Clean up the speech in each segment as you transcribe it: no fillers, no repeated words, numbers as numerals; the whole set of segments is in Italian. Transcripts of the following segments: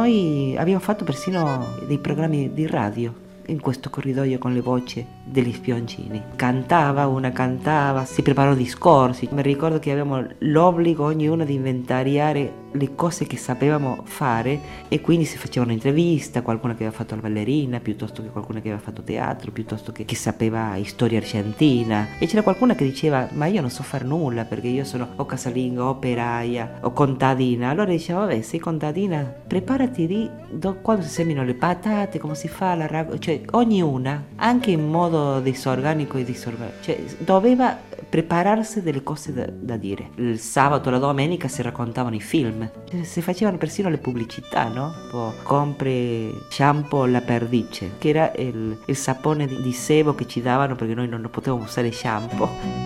noi abbiamo fatto persino dei programmi di radio in questo corridoio con le voci degli spioncini. Una cantava, si preparò discorsi. Mi ricordo che avevamo l'obbligo ognuno di inventariare le cose che sapevamo fare e quindi si facevano interviste, qualcuno che aveva fatto la ballerina, piuttosto che qualcuno che aveva fatto teatro, piuttosto che sapeva storia argentina. E c'era qualcuno che diceva: ma io non so fare nulla perché io sono o casalinga, o operaia, o contadina. Allora diceva: vabbè, sei contadina, preparati quando si seminano le patate, come si fa la cioè ognuna, anche in modo disorganico e disorganico, cioè doveva prepararsi delle cose da dire. Il sabato, la domenica si raccontavano i film, cioè, si facevano persino le pubblicità, no? Tipo, compri shampoo La Perdice, che era il sapone di sebo che ci davano perché noi non potevamo usare shampoo.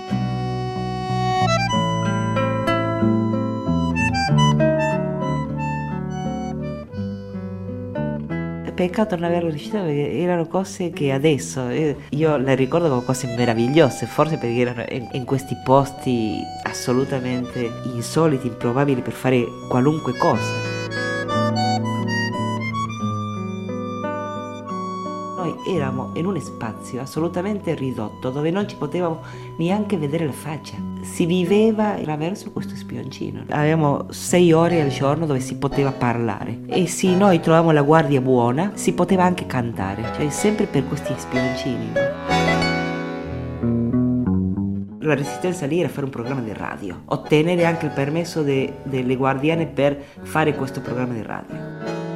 Peccato non averlo riuscito perché erano cose che adesso io le ricordo come cose meravigliose, forse perché erano in questi posti assolutamente insoliti, improbabili per fare qualunque cosa. Noi eravamo in uno spazio assolutamente ridotto dove non ci potevamo neanche vedere la faccia. Si viveva attraverso questo spioncino. Avevamo 6 ore al giorno dove si poteva parlare e se noi trovavamo la guardia buona si poteva anche cantare, cioè sempre per questi spioncini, no? La resistenza lì era fare un programma di radio, ottenere anche il permesso delle guardiane per fare questo programma di radio.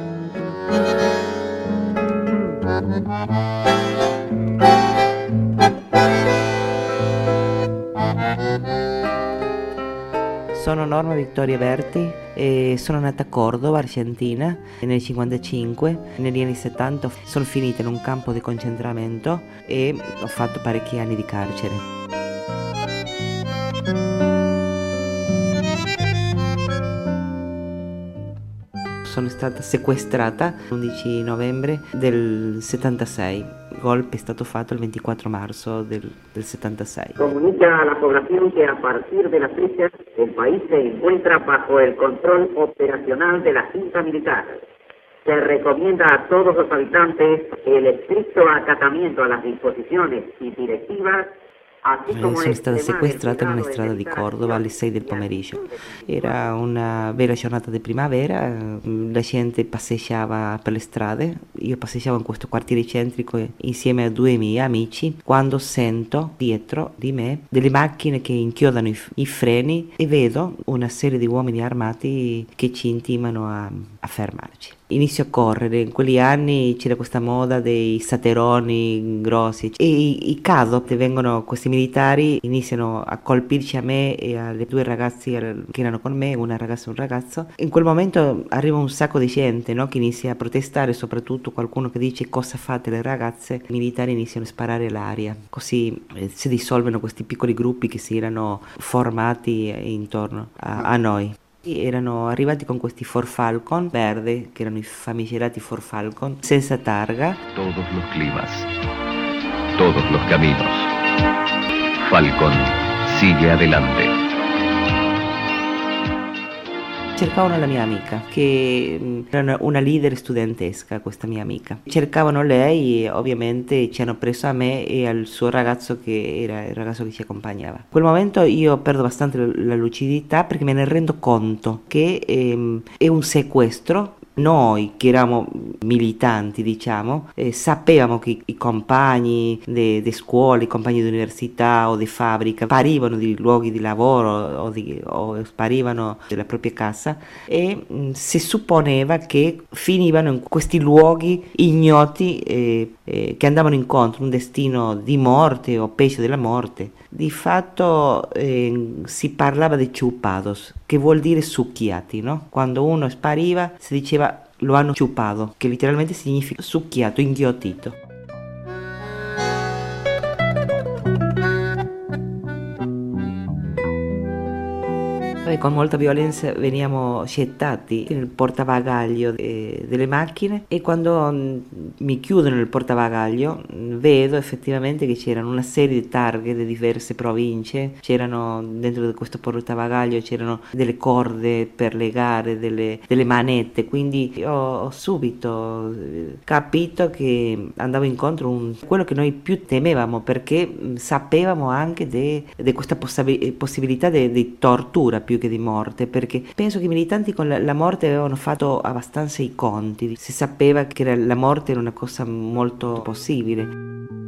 Sono Norma Vittoria Berti e sono nata a Cordova, Argentina, nel 1955. Negli anni 70 sono finita in un campo di concentramento e ho fatto parecchi anni di carcere. Sono stata sequestrata l'11 novembre del 76. Il golpe è stato fatto il 24 marzo del 76. Comunica a la población que a partir de la fecha el país se encuentra bajo el control operacional de la Junta Militar. Se recomienda a todos los habitantes el estricto acatamiento a las disposiciones y directivas. Sono stata sequestrata in una strada di Cordova alle 6 del pomeriggio. Era una bella giornata di primavera, la gente passeggiava per le strade, io passeggiavo in questo quartiere centrico insieme a 2 miei amici quando sento dietro di me delle macchine che inchiodano i freni e vedo una serie di uomini armati che ci intimano a fermarci. Inizio a correre, in quegli anni c'era questa moda dei sateroni grossi e i caso vengono questi militari, iniziano a colpirci a me e alle 2 ragazze che erano con me, una ragazza e un ragazzo. In quel momento arriva un sacco di gente, no, che inizia a protestare, soprattutto qualcuno che dice: cosa fate le ragazze? I militari iniziano a sparare all'aria, così si dissolvono questi piccoli gruppi che si erano formati intorno a noi. Erano arrivati con questi Ford Falcon verde, che erano i famigerati Ford Falcon, senza targa. Todos los climas, todos los caminos. Falcon sigue adelante. Cercavano la mia amica, che era una leader studentesca, questa mia amica. Cercavano lei e ovviamente ci hanno preso a me e al suo ragazzo, che era il ragazzo che ci accompagnava. In quel momento io perdo abbastanza la lucidità perché me ne rendo conto che è un sequestro. Noi che eravamo militanti, diciamo, sapevamo che i compagni di scuola, i compagni di università o di fabbrica sparivano di luoghi di lavoro o sparivano dalla propria casa e si supponeva che finivano in questi luoghi ignoti che andavano incontro a un destino di morte o peggio della morte. Di fatto si parlava di chupados, che vuol dire succhiati, no? Quando uno spariva si diceva lo hanno chupado, che letteralmente significa succhiato, inghiottito. e con molta violenza veniamo gettati nel portabagaglio delle macchine, e quando mi chiudono nel portabagaglio vedo effettivamente che c'erano una serie di targhe di diverse province, c'erano dentro di questo portabagaglio c'erano delle corde per legare, delle manette, quindi ho subito capito che andavo incontro a quello che noi più temevamo, perché sapevamo anche di questa possibilità di tortura più che di morte, perché penso che i militanti con la morte avevano fatto abbastanza i conti, si sapeva che la morte era una cosa molto possibile.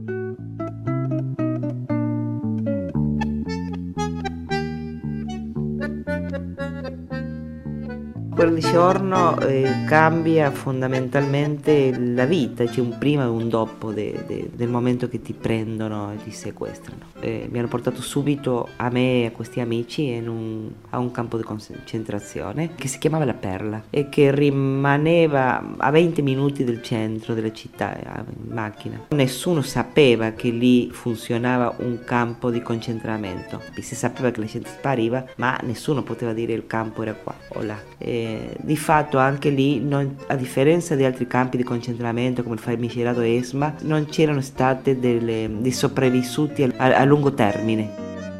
Quel giorno cambia fondamentalmente la vita, c'è un prima e un dopo del momento che ti prendono e ti sequestrano. Mi hanno portato subito a me e a questi amici a un campo di concentrazione che si chiamava La Perla e che rimaneva a 20 minuti del centro della città in macchina. Nessuno sapeva che lì funzionava un campo di concentramento, si sapeva che la gente spariva, ma nessuno poteva dire il campo era qua o là. Di fatto anche lì, a differenza di altri campi di concentramento come il famigerato ESMA, non c'erano state dei sopravvissuti a lungo termine.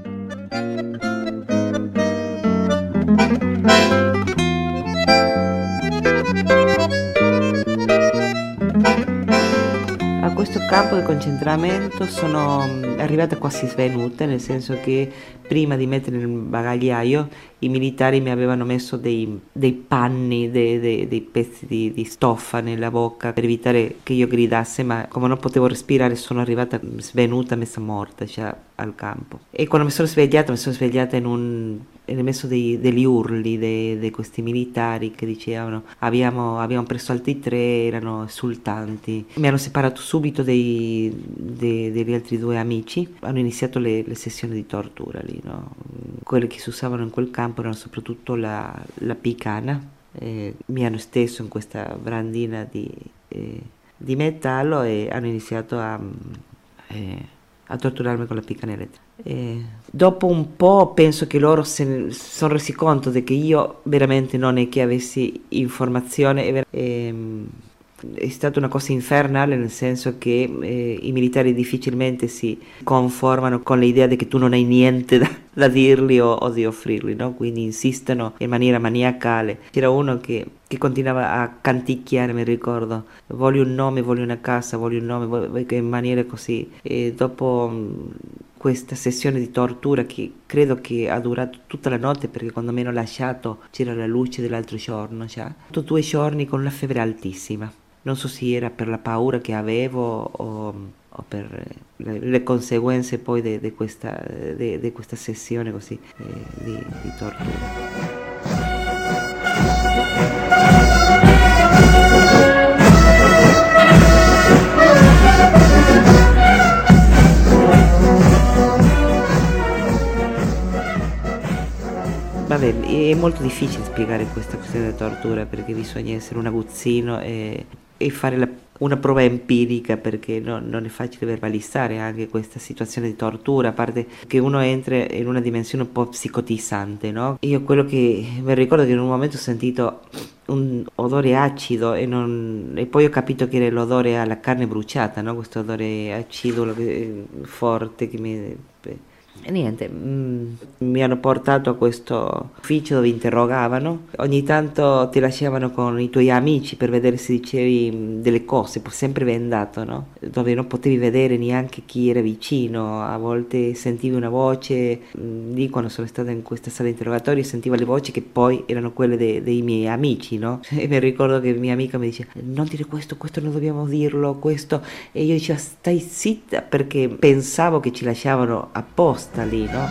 A questo campo di concentramento sono arrivata quasi svenuta, nel senso che prima di mettere nel bagagliaio i militari mi avevano messo dei panni, dei pezzi di stoffa nella bocca per evitare che io gridasse, ma come non potevo respirare sono arrivata svenuta, messa morta, cioè, al campo. E quando mi sono svegliata nel mezzo degli urli di questi militari che dicevano abbiamo preso altri 3, erano esultanti. Mi hanno separato subito degli altri 2 amici, hanno iniziato le sessioni di tortura lì, no? Quelle che si usavano in quel campo erano soprattutto la picana. Mi hanno steso in questa brandina di metallo e hanno iniziato a torturarmi con la picana elettrica. Dopo un po' penso che loro si sono resi conto di che io veramente non è che avessi informazione, è stata una cosa infernale, nel senso che i militari difficilmente si conformano con l'idea di che tu non hai niente da dirgli o di offrirgli, no? Quindi insistono in maniera maniacale. C'era uno che continuava a canticchiare, mi ricordo, voglio un nome, voglio una casa, voglio un nome, in maniera così. E dopo questa sessione di tortura, che credo che ha durato tutta la notte, perché quando mi hanno lasciato c'era la luce dell'altro giorno, cioè 2 giorni con una febbre altissima. Non so se era per la paura che avevo o per le conseguenze poi di questa sessione così di tortura. Vabbè, è molto difficile spiegare questa questione della tortura, perché bisogna essere un aguzzino e fare una prova empirica, perché non è facile verbalizzare anche questa situazione di tortura, a parte che uno entra in una dimensione un po' psicotizzante, no? Io quello che mi ricordo, che in un momento ho sentito un odore acido e poi ho capito che era l'odore alla carne bruciata, no? Questo odore acido forte che E niente, mi hanno portato a questo ufficio dove interrogavano. Ogni tanto ti lasciavano con i tuoi amici per vedere se dicevi delle cose, sempre vendato, no? Dove non potevi vedere neanche chi era vicino. A volte sentivi una voce, lì quando sono stata in questa sala di interrogatorio sentivo le voci che poi erano quelle dei miei amici, no? E mi ricordo che mia amica mi diceva non dire questo non dobbiamo dirlo, questo. E io dicevo stai zitta, perché pensavo che ci lasciavano apposta lì, no?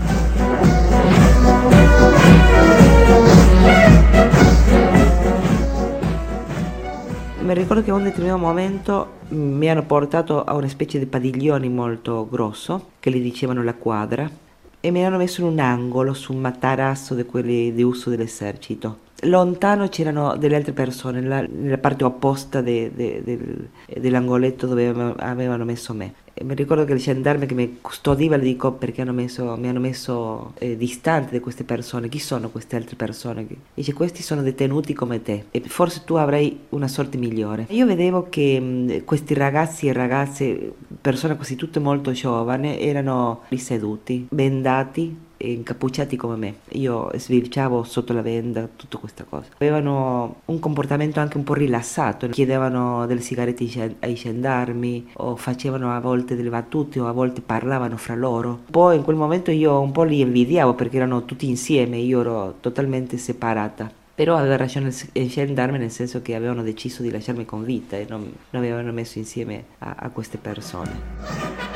Mi ricordo che a un determinato momento mi hanno portato a una specie di padiglione molto grosso, che gli dicevano la quadra, e mi hanno messo in un angolo su un materasso di quelli di uso dell'esercito. Lontano c'erano delle altre persone nella parte opposta dell'angoletto dove avevano messo me. E mi ricordo che il gendarme che mi custodiva le dico perché mi hanno messo distante da queste persone. Chi sono queste altre persone? Dice questi sono detenuti come te e forse tu avrai una sorte migliore. Io vedevo che questi ragazzi e ragazze, persone così tutte molto giovani, erano lì seduti, bendati e incappucciati come me. Io sbirciavo sotto la venda, tutta questa cosa. Avevano un comportamento anche un po' rilassato, chiedevano delle sigarette ai gendarmi o facevano a volte delle battute o a volte parlavano fra loro. Poi in quel momento io un po' li invidiavo perché erano tutti insieme, io ero totalmente separata. Però aveva ragione il gendarme nel senso che avevano deciso di lasciarmi con vita e non mi avevano messo insieme a queste persone.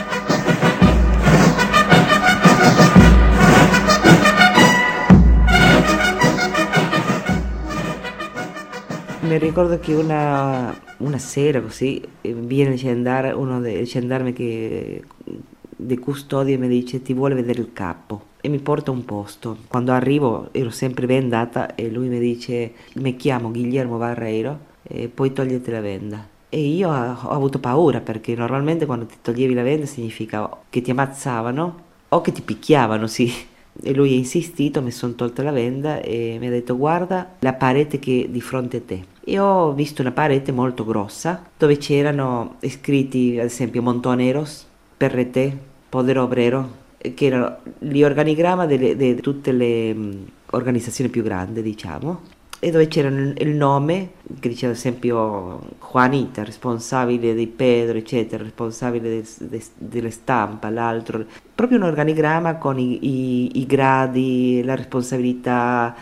Mi ricordo che una sera così viene uno dei gendarmi che di custodia e mi dice ti vuole vedere il capo e mi porta a un posto. Quando arrivo ero sempre bendata e lui mi dice mi chiamo Guillermo Barreiro e poi togliete la venda. E io ho avuto paura perché normalmente quando ti toglievi la venda significa che ti ammazzavano o che ti picchiavano, sì. E lui ha insistito, mi sono tolta la venda e mi ha detto guarda la parete che è di fronte a te. E ho visto una parete molto grossa dove c'erano scritti ad esempio Montoneros, PRT, Poder Obrero, che erano gli organigramma di tutte le organizzazioni più grandi, diciamo, e dove c'era il nome che diceva ad esempio Juanita, responsabile di Pedro, eccetera, responsabile delle stampa, l'altro, proprio un organigramma con i gradi, la responsabilità,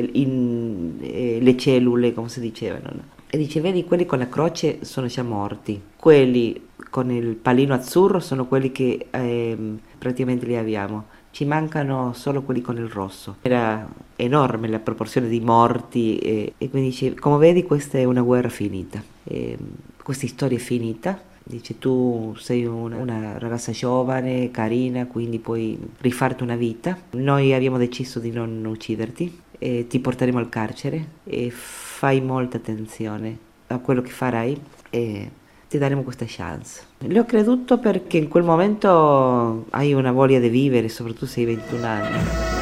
le cellule, come si dicevano, no? E dice, vedi, quelli con la croce sono già morti, quelli con il pallino azzurro sono quelli che praticamente li abbiamo. Ci mancano solo quelli con il rosso. Era enorme la proporzione di morti e quindi dice, come vedi questa è una guerra finita, questa storia è finita. Dice tu sei una ragazza giovane, carina, quindi puoi rifarti una vita. Noi abbiamo deciso di non ucciderti, ti porteremo al carcere e fai molta attenzione a quello che farai e ti daremo questa chance. Le ho creduto perché in quel momento hai una voglia di vivere, soprattutto se hai 21 anni.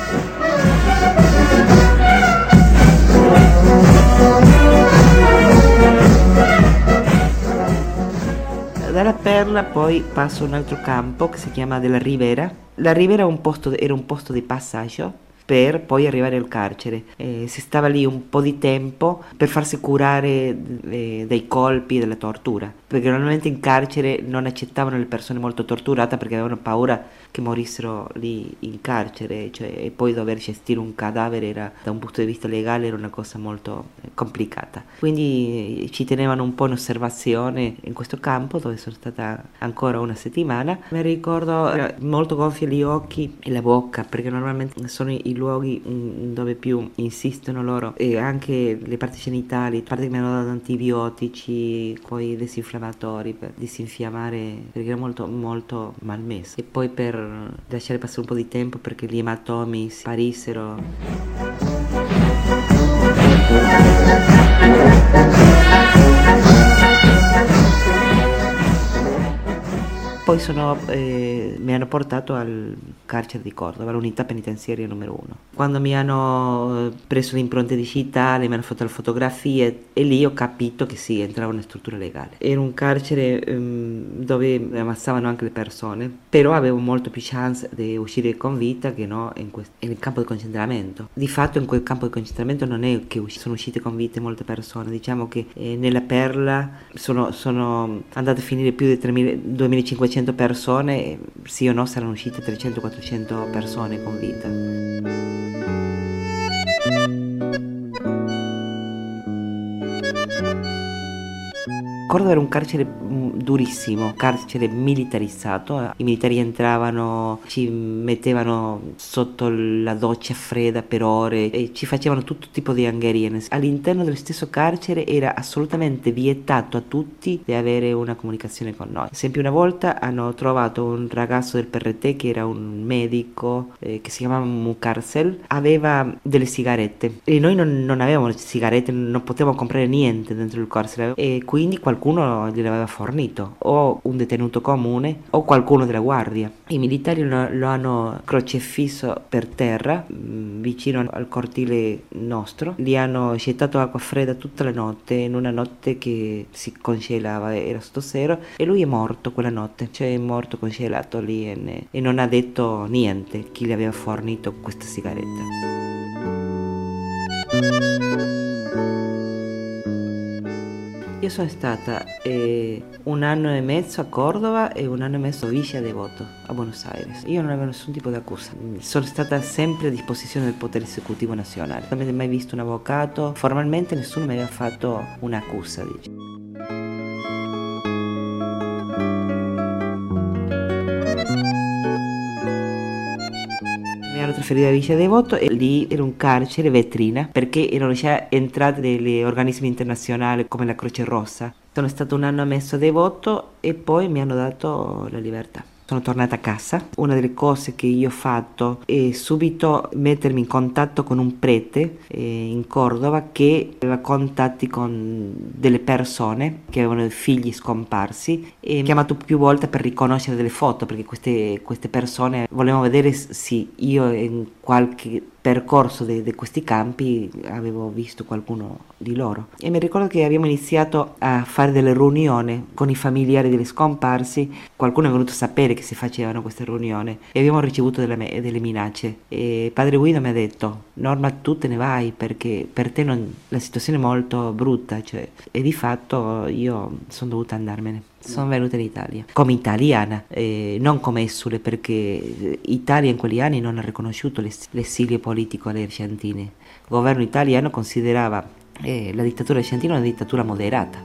Dalla Perla poi passo a un altro campo che si chiama della Ribera. La Ribera era un posto di passaggio per poi arrivare al carcere. Si stava lì un po' di tempo per farsi curare dai colpi e della tortura, perché normalmente in carcere non accettavano le persone molto torturate perché avevano paura che morissero lì in carcere, cioè, e poi dover gestire un cadavere era, da un punto di vista legale, era una cosa molto complicata. Quindi ci tenevano un po' in osservazione in questo campo dove sono stata ancora una settimana. Mi ricordo molto gonfia gli occhi e la bocca perché normalmente sono i luoghi dove più insistono loro, e anche le parti genitali, a parte che mi hanno dato antibiotici, poi disinfiammatori per disinfiammare perché era molto molto malmesso, e poi per lasciare passare un po' di tempo perché gli ematomi sparissero. Poi mi hanno portato al carcere di Cordova, all'unità penitenziaria numero 1. Quando mi hanno preso le impronte digitali, mi hanno fatto le fotografie e lì ho capito che sì, entrava una struttura legale. Era un carcere dove ammazzavano anche le persone, però avevo molto più chance di uscire con vita che no nel campo di concentramento. Di fatto in quel campo di concentramento non è che sono uscite con vita molte persone, diciamo che nella Perla sono andate a finire più di 2500 persone, sì o no saranno uscite 300-400 persone con vita. Cordova era un carcere durissimo, carcere militarizzato. I militari entravano, ci mettevano sotto la doccia fredda per ore e ci facevano tutto tipo di angherie. All'interno dello stesso carcere era assolutamente vietato a tutti di avere una comunicazione con noi. Ad esempio, una volta hanno trovato un ragazzo del PRT che era un medico che si chiamava Mucarcel, aveva delle sigarette e noi non avevamo sigarette, non potevamo comprare niente dentro il carcere, e quindi qualcuno qualcuno gliel'aveva fornito, o un detenuto comune o qualcuno della guardia. I militari lo hanno crocefisso per terra, vicino al cortile nostro, gli hanno gettato acqua fredda tutta la notte, in una notte che si congelava, era sotto zero, e lui è morto quella notte, cioè è morto congelato lì e non ha detto niente chi gli aveva fornito questa sigaretta. Io sono stata 1 anno e mezzo a Cordova e 1 anno e mezzo a Villa Devoto, a Buenos Aires. Io non avevo nessun tipo di accusa, sono stata sempre a disposizione del potere esecutivo nazionale. Non avevo mai visto un avvocato, formalmente nessuno mi aveva fatto un'accusa, dice. Mi hanno trasferito a Villa Devoto e lì era un carcere vetrina perché erano già entrate degli organismi internazionali come la Croce Rossa. Sono stato 1 anno e mezzo a Devoto e poi mi hanno dato la libertà. Sono tornata a casa. Una delle cose che io ho fatto è subito mettermi in contatto con un prete in Cordova che aveva contatti con delle persone che avevano figli scomparsi e mi ha chiamato più volte per riconoscere delle foto perché queste persone volevano vedere se io in qualche percorso di questi campi avevo visto qualcuno di loro. E mi ricordo che abbiamo iniziato a fare delle riunioni con i familiari degli scomparsi. Qualcuno è venuto a sapere che si facevano queste riunioni e abbiamo ricevuto delle minacce. E padre Guido mi ha detto: Norma, tu te ne vai perché per te la situazione è molto brutta, cioè. E di fatto io sono dovuta andarmene. Sono venuta in Italia come italiana, non come esule, perché Italia in quegli anni non ha riconosciuto l'esilio politico alle argentine. Il governo italiano considerava la dittatura argentina una dittatura moderata.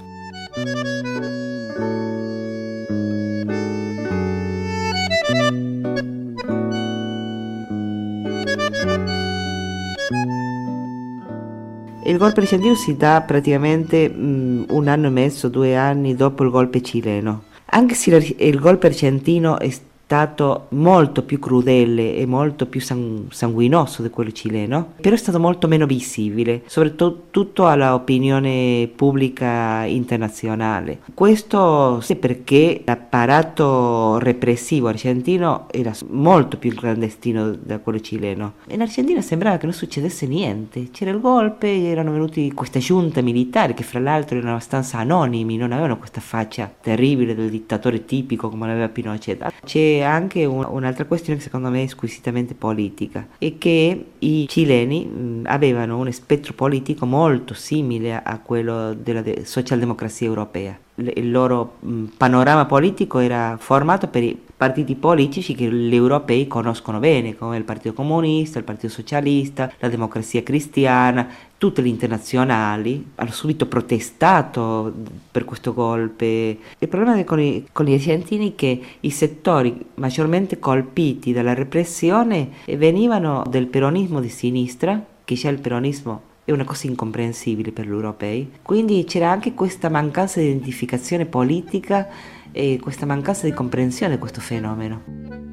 Il golpe argentino si dà praticamente 1 anno e mezzo, 2 anni dopo il golpe cileno. Anche se il golpe argentino è stato molto più crudele e molto più sanguinoso di quello cileno, però è stato molto meno visibile, soprattutto all'opinione pubblica internazionale. Questo è perché l'apparato repressivo argentino era molto più clandestino da quello cileno. In Argentina sembrava che non succedesse niente, c'era il golpe, erano venuti questa giunta militare che fra l'altro erano abbastanza anonimi, non avevano questa faccia terribile del dittatore tipico come l'aveva Pinochet. C'è anche un'altra questione che secondo me è squisitamente politica, è che i cileni avevano uno spettro politico molto simile a quello della socialdemocrazia europea. Il loro panorama politico era formato per i partiti politici che gli europei conoscono bene, come il Partito Comunista, il Partito Socialista, la Democrazia Cristiana. Tutte le internazionali hanno subito protestato per questo golpe. Il problema con gli argentini è che i settori maggiormente colpiti dalla repressione venivano del peronismo di sinistra, che già il peronismo è una cosa incomprensibile per gli europei. Quindi c'era anche questa mancanza di identificazione politica e questa mancanza di comprensione di questo fenomeno.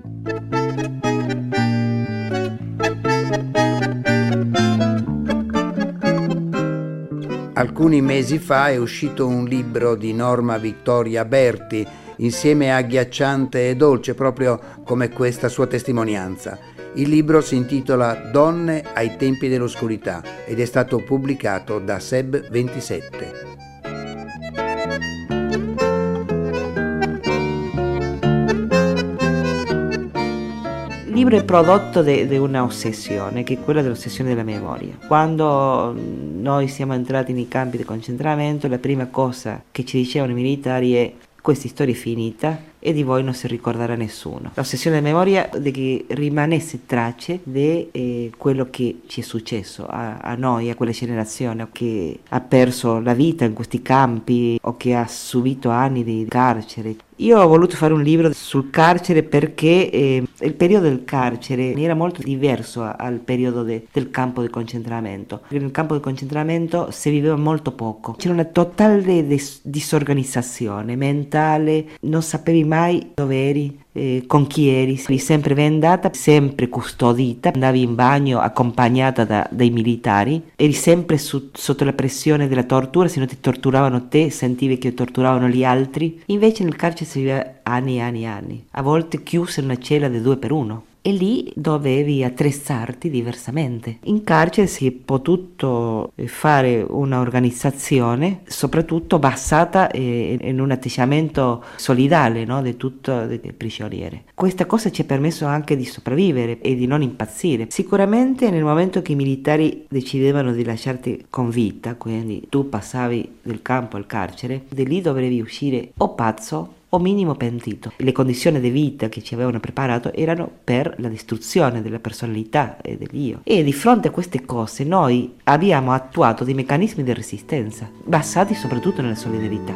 Alcuni mesi fa è uscito un libro di Norma Vittoria Berti, insieme agghiacciante e dolce, proprio come questa sua testimonianza. Il libro si intitola Donne ai tempi dell'oscurità ed è stato pubblicato da Seb 27. Il libro è prodotto di una ossessione, che è quella dell'ossessione della memoria. Quando noi siamo entrati nei campi di concentramento, la prima cosa che ci dicevano i militari è: questa storia è finita e di voi non si ricorderà nessuno. L'ossessione della memoria di che rimanesse tracce di quello che ci è successo a noi, a quella generazione che ha perso la vita in questi campi o che ha subito anni di carcere. Io ho voluto fare un libro sul carcere perché il periodo del carcere era molto diverso al periodo del campo di concentramento. Nel campo di concentramento si viveva molto poco, c'era una totale disorganizzazione mentale, non sapevi mai dove eri, con chi eri sempre vendata, sempre custodita, andavi in bagno accompagnata dai militari, eri sempre sotto la pressione della tortura, se non ti torturavano te sentivi che torturavano gli altri. Invece nel carcere si viveva anni e anni e anni, a volte chiuso in una cella di 2 per 1. E lì dovevi attrezzarti diversamente. In carcere si è potuto fare un'organizzazione soprattutto basata in un atteggiamento solidale, no? Di tutto il prigioniere. Questa cosa ci ha permesso anche di sopravvivere e di non impazzire. Sicuramente nel momento che i militari decidevano di lasciarti con vita, quindi tu passavi dal campo al carcere, di lì dovevi uscire o pazzo o minimo pentito. Le condizioni di vita che ci avevano preparato erano per la distruzione della personalità e dell'io. E di fronte a queste cose noi abbiamo attuato dei meccanismi di resistenza, basati soprattutto nella solidarietà.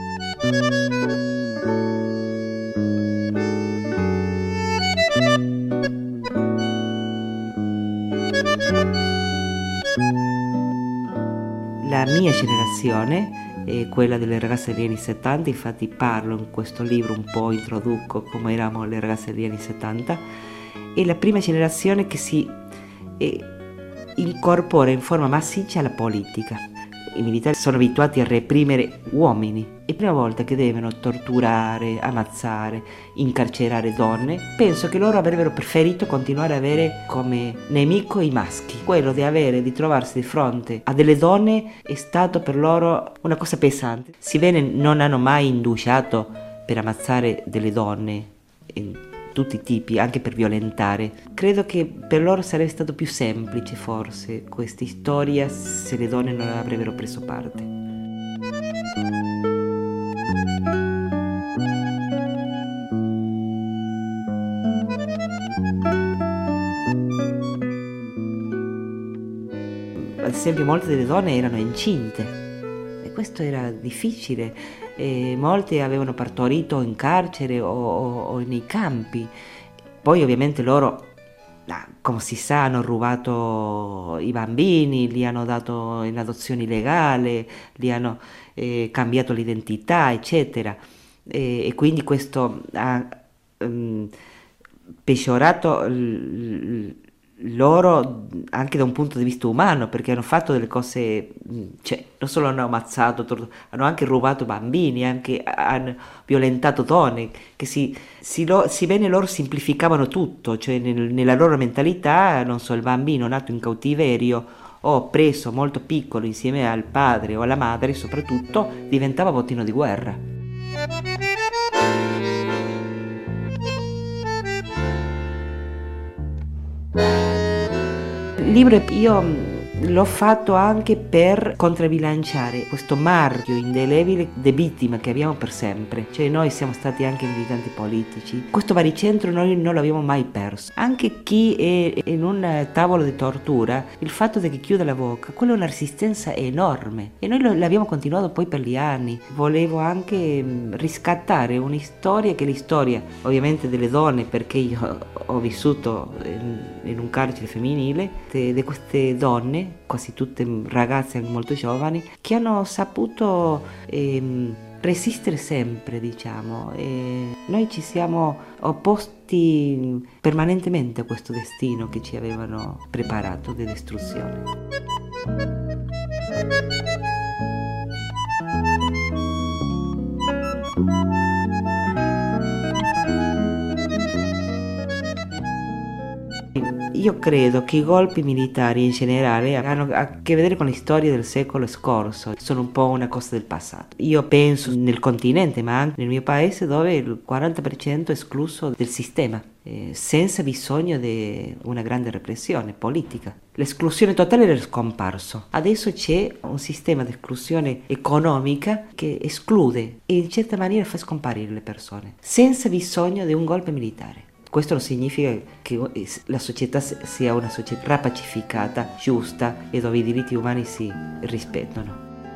La mia generazione è quella delle ragazze degli anni 70, infatti parlo in questo libro un po', introduco come eravamo le ragazze degli anni 70, è la prima generazione che si incorpora in forma massiccia alla politica. I militari sono abituati a reprimere uomini, e prima volta che devono torturare, ammazzare, incarcerare donne, penso che loro avrebbero preferito continuare ad avere come nemico i maschi. Quello di trovarsi di fronte a delle donne è stato per loro una cosa pesante. Sebbene non hanno mai indugiato per ammazzare delle donne in tutti i tipi, anche per violentare, credo che per loro sarebbe stato più semplice forse questa storia se le donne non avrebbero preso parte. Ad esempio molte delle donne erano incinte e questo era difficile, molte avevano partorito in carcere o nei campi. Poi ovviamente loro, come si sa, hanno rubato i bambini, li hanno dato in adozione illegale, li hanno cambiato l'identità, eccetera, e quindi questo ha peggiorato loro anche da un punto di vista umano, perché hanno fatto delle cose, cioè non solo hanno ammazzato, hanno anche rubato bambini, anche hanno violentato donne, che sebbene loro semplificavano tutto, cioè nella loro mentalità, non so, il bambino nato in cautiverio o preso molto piccolo insieme al padre o alla madre soprattutto diventava bottino di guerra. Il libro io l'ho fatto anche per contrabilanciare questo marchio indelebile di vittime che abbiamo per sempre. Cioè noi siamo stati anche militanti politici. Questo baricentro noi non l'abbiamo mai perso. Anche chi è in un tavolo di tortura, il fatto di che chiude la bocca, quella è una resistenza enorme. E noi l'abbiamo continuato poi per gli anni. Volevo anche riscattare una storia che è la storia ovviamente delle donne, perché io ho vissuto in un carcere femminile, di queste donne, quasi tutte ragazze molto giovani, che hanno saputo resistere sempre, diciamo, e noi ci siamo opposti permanentemente a questo destino che ci avevano preparato di distruzione. Io credo che i golpi militari in generale hanno a che vedere con la storia del secolo scorso, sono un po' una cosa del passato. Io penso nel continente, ma anche nel mio paese, dove il 40% è escluso del sistema, senza bisogno di una grande repressione politica. L'esclusione totale era scomparso. Adesso c'è un sistema di esclusione economica che esclude e in certa maniera fa scomparire le persone, senza bisogno di un golpe militare. Questo non significa che la società sia una società pacificata, giusta e dove i diritti umani si rispettano.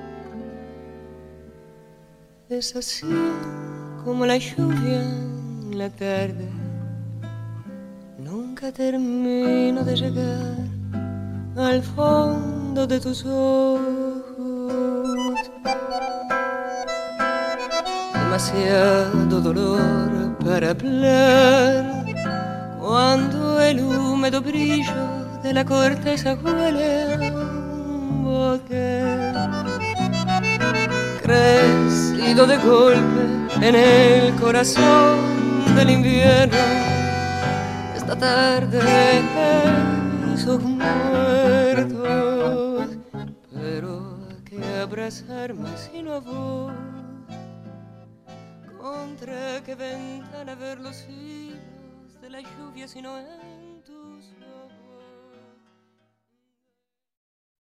Es así como la lluvia en la tarde, nunca termino de llegar al fondo de tus ojos. demasiado dolor para hablar. Cuando el húmedo brillo de la corteza huele a un bosque crecido de golpe en el corazón del invierno. Esta tarde esos muertos, pero que abrazarme sino a vos. Contra qué ventana ver los hilos de la lluvia sino en tus ojos.